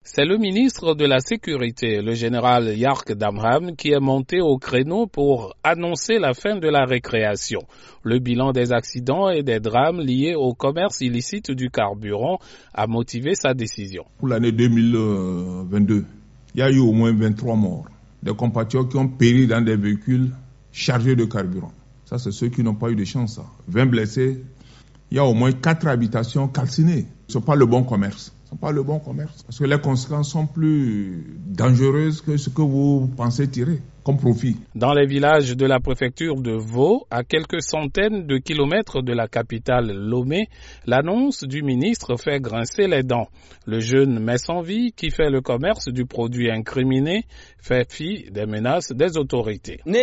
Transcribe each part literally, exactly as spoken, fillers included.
C'est le ministre de la Sécurité, le général Yark Damham, qui est monté au créneau pour annoncer la fin de la récréation. Le bilan des accidents et des drames liés au commerce illicite du carburant a motivé sa décision. Pour l'année deux mille vingt-deux, il y a eu au moins vingt-trois morts. Des compatriotes qui ont péri dans des véhicules chargés de carburant. Ça, c'est ceux qui n'ont pas eu de chance. Ça. vingt blessés. Il y a au moins quatre habitations calcinées. Ce n'est pas le bon commerce. Ce n'est pas le bon commerce. Parce que les conséquences sont plus dangereuses que ce que vous pensez tirer comme profit. Dans les villages de la préfecture de Vaud, à quelques centaines de kilomètres de la capitale Lomé, l'annonce du ministre fait grincer les dents. Le jeune Messanvi, qui fait le commerce du produit incriminé, fait fi des menaces des autorités. Dans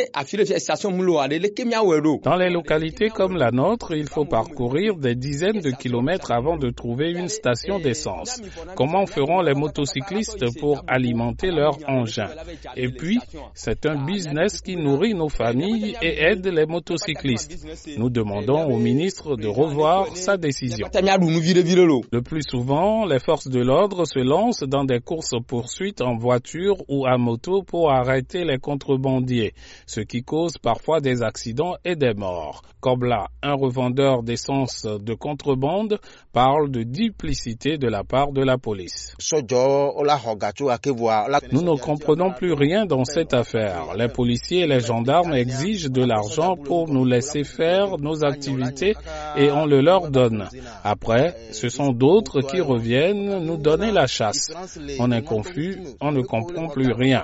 les localités comme la nôtre, il faut parcourir des dizaines de kilomètres avant de trouver une station d'essence. Comment feront les motocyclistes pour alimenter leur engin? Et puis, c'est un business qui nourrit nos familles et aide les motocyclistes. Nous demandons au ministre de revoir sa décision. Le plus souvent, les forces de l'ordre se lancent dans des courses-poursuites en voiture ou à moto pour arrêter les contrebandiers, ce qui cause parfois des accidents et des morts. Kobla, un revendeur d'essence de contrebande, parle de duplicité de la part de la police. Nous ne comprenons plus rien dans cette affaire. Les policiers et les gendarmes exigent de l'argent pour nous laisser faire nos activités et on le leur donne. Après, ce sont d'autres qui reviennent nous donner la chasse. On est confus, on ne comprend plus rien.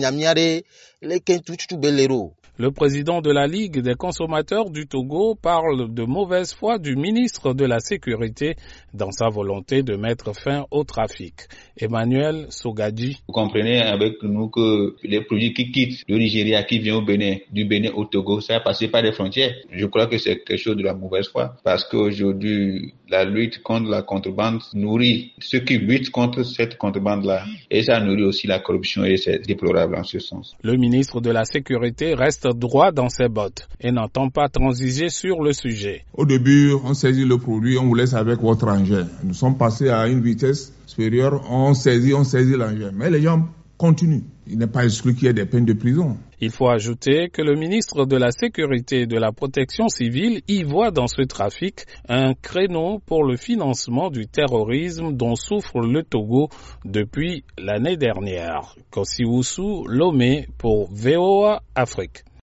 Le président de la Ligue des consommateurs du Togo parle de mauvaise foi du ministre de la Sécurité dans sa volonté de mettre fin au trafic. Emmanuel Sogadji. Vous comprenez avec nous que les produits qui quittent le Nigeria, qui viennent au Bénin, du Bénin au Togo, ça a passé par les frontières. Je crois que c'est quelque chose de la mauvaise foi parce qu'aujourd'hui, la lutte contre la contrebande nourrit ceux qui luttent contre cette contrebande-là. Et ça nourrit aussi la corruption et c'est déplorable en ce sens. Le ministre de la Sécurité reste droit dans ses bottes et n'entend pas transiger sur le sujet. Au début, on saisit le produit, on vous laisse avec votre engin. Nous sommes passés à une vitesse supérieure, on saisit, on saisit l'engin. Mais les gens continuent. Il n'est pas exclu qu'il y ait des peines de prison. Il faut ajouter que le ministre de la Sécurité et de la Protection civile y voit dans ce trafic un créneau pour le financement du terrorisme dont souffre le Togo depuis l'année dernière. Kossi Oussou, Lomé pour V O A Afrique.